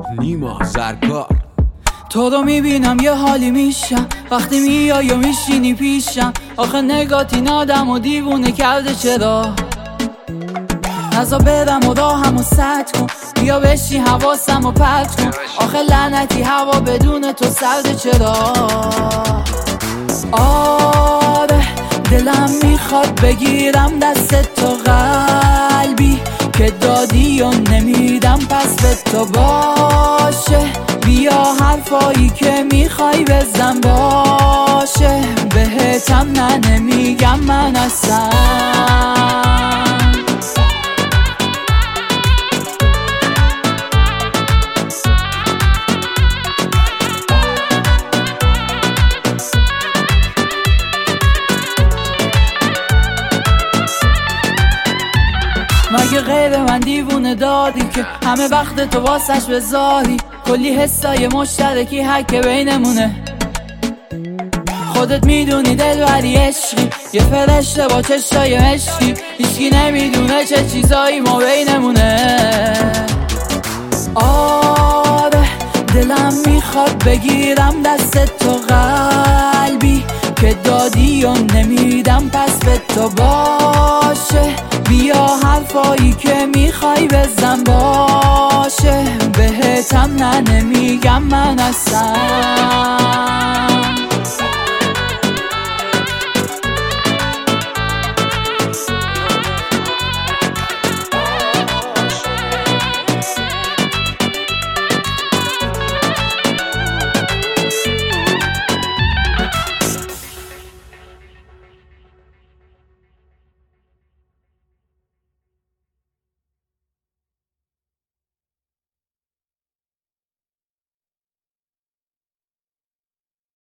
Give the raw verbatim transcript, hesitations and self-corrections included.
نیما زرکار. تو رو میبینم یه حالی میشم وقتی میای و میشینی پیشم. آخه نگات این آدم و دیوونه کرده چرا؟ نزا برم و راهم و سد کن، بیا بشی حواسم و پرت کن. آخه لعنتی هوا بدون تو سرده چرا؟ آره دلم میخواد بگیرم دست تو، قلبی که دادی و نمیدم پس به تو. باشه بیا حرفایی که میخوای بزن، باشه بهتم نه نمیگم من اصلا. مگه غیر من دیوونه دادی که همه وقت تو واسش بذاری؟ کلی حسای مشترکی حک بینمونه. خودت میدونی دلبری عشقی، یه فرشته با چشای مشکی. هیچکی نمیدونه چه چیزایی ما بینمونه. آره دلم میخواد بگیرم دست تو، قلبی که دادی و نمیدم پس به تو. باشه بیا حرفایی که میخوای بزن، باشه بهتم نه نمیگم من اصلا.